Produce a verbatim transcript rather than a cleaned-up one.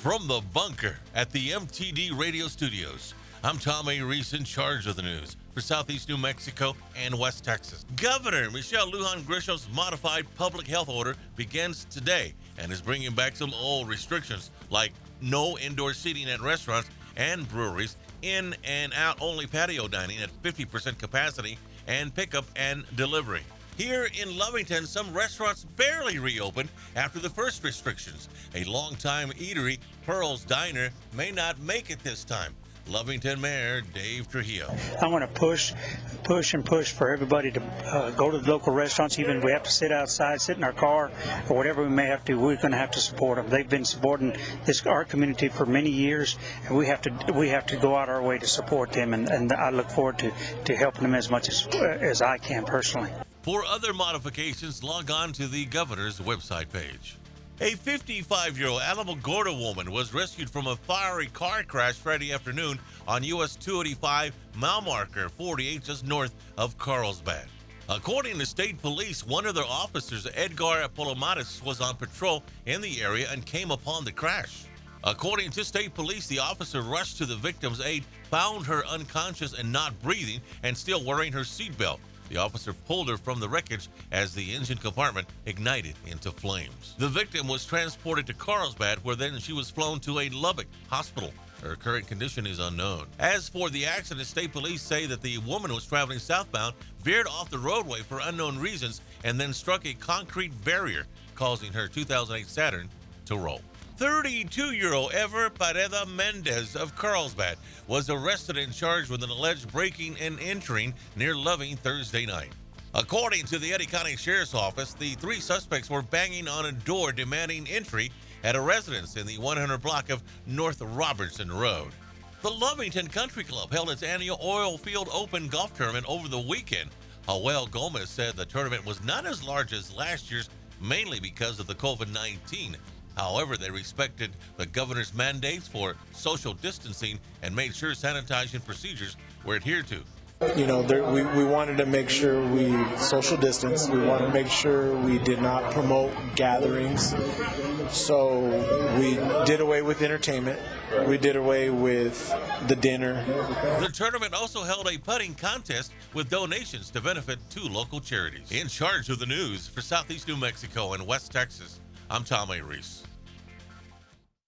From the bunker at the M T D Radio Studios, I'm Tom A. Reese in charge of the news for Southeast New Mexico and West Texas. Governor Michelle Lujan Grisham's modified public health order begins today and is bringing back some old restrictions like no indoor seating at restaurants and breweries, in and out only patio dining at fifty percent capacity, and pickup and delivery. Here in Lovington, some restaurants barely reopened after the first restrictions. A longtime eatery, Pearl's Diner, may not make it this time. Lovington Mayor Dave Trujillo. I want to push, push and push for everybody to uh, go to the local restaurants. Even if we have to sit outside, sit in our car, or whatever we may have to, we're going to have to support them. They've been supporting this our community for many years, and we have to we have to go out our way to support them. And, and I look forward to, to helping them as much as as I can personally. For other modifications, log on to the governor's website page. A fifty-five-year-old Alamogordo woman was rescued from a fiery car crash Friday afternoon on U S two eighty-five, mile marker forty-eight, just north of Carlsbad. According to state police, one of their officers, Edgar Polomatis, was on patrol in the area and came upon the crash. According to state police, the officer rushed to the victim's aid, found her unconscious and not breathing, and still wearing her seatbelt. The officer pulled her from the wreckage as the engine compartment ignited into flames. The victim was transported to Carlsbad, where then she was flown to a Lubbock hospital. Her current condition is unknown. As for the accident, state police say that the woman was traveling southbound, veered off the roadway for unknown reasons, and then struck a concrete barrier, causing her two thousand eight Saturn to roll. thirty-two-year-old Ever Pareda Mendez of Carlsbad was arrested and charged with an alleged breaking and entering near Loving Thursday night. According to the Eddy County Sheriff's Office, the three suspects were banging on a door demanding entry at a residence in the one hundred block of North Robertson Road. The Lovington Country Club held its annual Oil Field Open golf tournament over the weekend. Joel Gomez said the tournament was not as large as last year's, mainly because of the COVID nineteen. However, they respected the governor's mandates for social distancing and made sure sanitation procedures were adhered to. You know, there, we, we wanted to make sure we social distance. We wanted to make sure we did not promote gatherings. So we did away with entertainment. We did away with the dinner. The tournament also held a putting contest with donations to benefit two local charities. In charge of the news for Southeast New Mexico and West Texas, I'm Tom A. Reese.